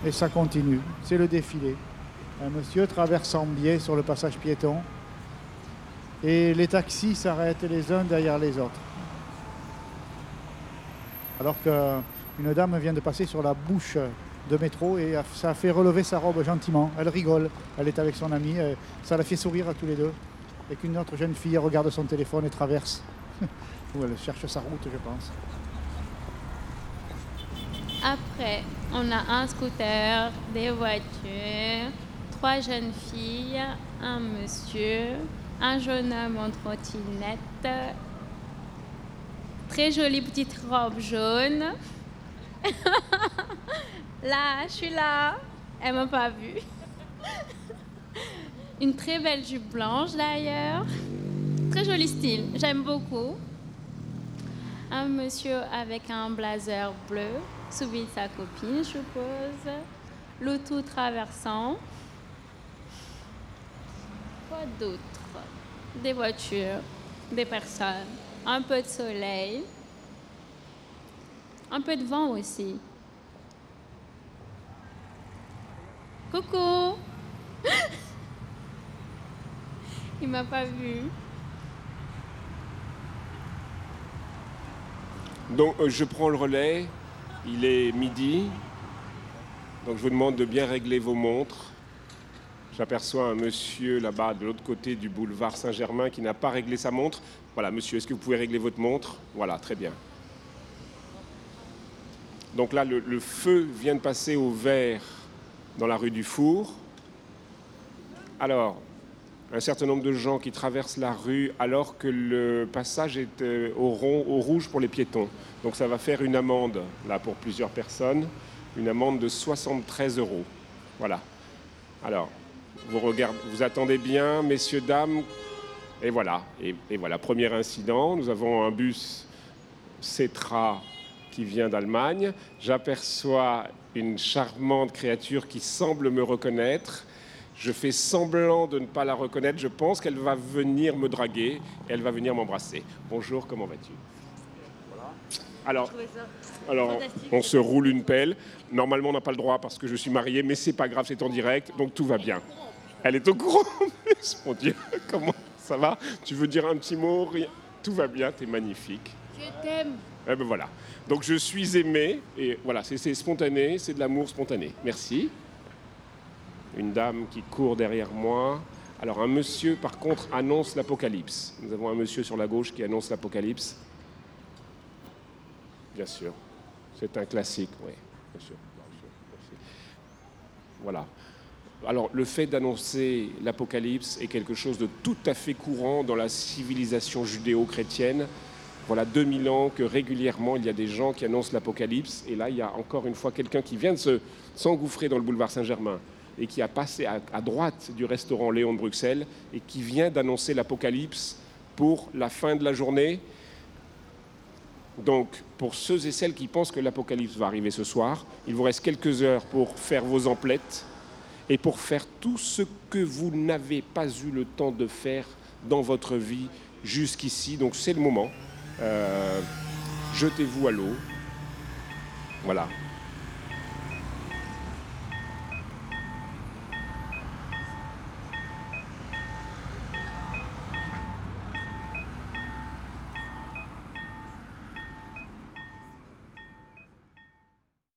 Et ça continue. C'est le défilé. Un monsieur traverse en biais sur le passage piéton. Et les taxis s'arrêtent les uns derrière les autres. Alors qu'une dame vient de passer sur la bouche de métro et ça a fait relever sa robe gentiment. Elle rigole. Elle est avec son amie. Ça la fait sourire à tous les deux. Et qu'une autre jeune fille regarde son téléphone et traverse. Ou elle cherche sa route, je pense. Après, on a un scooter, des voitures, 3 jeunes filles, un monsieur, un jeune homme en trottinette, très jolie petite robe jaune. Là, je suis là, elle m'a pas vue. Une très belle jupe blanche d'ailleurs, très joli style, j'aime beaucoup. Un monsieur avec un blazer bleu, celui de sa copine, je suppose. Le tout traversant. Quoi d'autre? Des voitures, des personnes, un peu de soleil, un peu de vent aussi. Coucou! Il m'a pas vu. Donc je prends le relais, il est midi, donc je vous demande de bien régler vos montres. J'aperçois un monsieur là-bas de l'autre côté du boulevard Saint-Germain qui n'a pas réglé sa montre. Voilà, monsieur, est-ce que vous pouvez régler votre montre? Voilà, très bien. Donc là, le feu vient de passer au vert dans la rue du Four. Alors, un certain nombre de gens qui traversent la rue alors que le passage est au rouge pour les piétons. Donc ça va faire une amende, là, pour plusieurs personnes, une amende de 73 €. Voilà. Alors, vous attendez bien, messieurs, dames, et voilà. Et voilà, premier incident, nous avons un bus Cetra qui vient d'Allemagne. J'aperçois une charmante créature qui semble me reconnaître. Je fais semblant de ne pas la reconnaître. Je pense qu'elle va venir me draguer. Elle va venir m'embrasser. Bonjour, comment vas-tu? Alors, on se roule une pelle. Normalement, on n'a pas le droit parce que je suis marié, mais c'est pas grave, c'est en direct, donc tout va bien. Elle est au courant. Mon Dieu, comment ça va? Tu veux dire un petit mot? Rien. Tout va bien, t'es magnifique. Je t'aime. Eh ben voilà. Donc je suis aimé et voilà, c'est spontané, c'est de l'amour spontané. Merci. Une dame qui court derrière moi. Alors un monsieur, par contre, annonce l'apocalypse. Nous avons un monsieur sur la gauche qui annonce l'apocalypse. Bien sûr. C'est un classique, oui. Bien sûr. Voilà. Alors, le fait d'annoncer l'apocalypse est quelque chose de tout à fait courant dans la civilisation judéo-chrétienne. Voilà 2000 ans que régulièrement, il y a des gens qui annoncent l'apocalypse. Et là, il y a encore une fois quelqu'un qui vient de s'engouffrer dans le boulevard Saint-Germain et qui a passé à droite du restaurant Léon de Bruxelles et qui vient d'annoncer l'apocalypse pour la fin de la journée. Donc, pour ceux et celles qui pensent que l'apocalypse va arriver ce soir, il vous reste quelques heures pour faire vos emplettes et pour faire tout ce que vous n'avez pas eu le temps de faire dans votre vie jusqu'ici. Donc, c'est le moment. Jetez-vous à l'eau. Voilà.